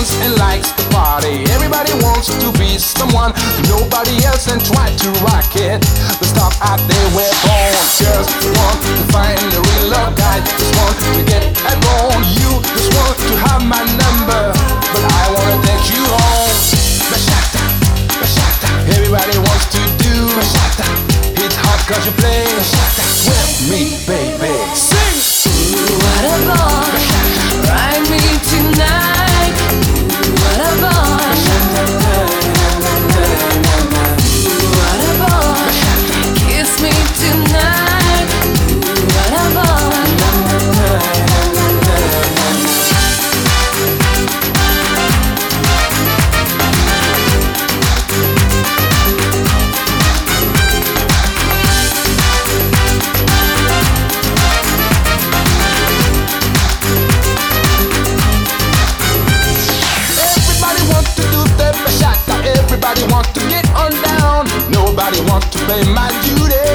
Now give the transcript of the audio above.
dance and likes to party. Everybody wants to be someone, nobody else, and try to rock it. The stuff out there we're born. Just want to find a real love guy. Just want to get alone. You just want to have my number, but I wanna take you home. Bachata, bachata. Everybody wants to do bachata. It's hot 'cause you play bachata with me, baby. Sing. Ooh, what a boy. Ride me tonight. Ooh, what a boy. Ooh, what a boy. Kiss me tonight. Ooh, what a boy. Everybody wants to get on down. Nobody wants to pay my duty.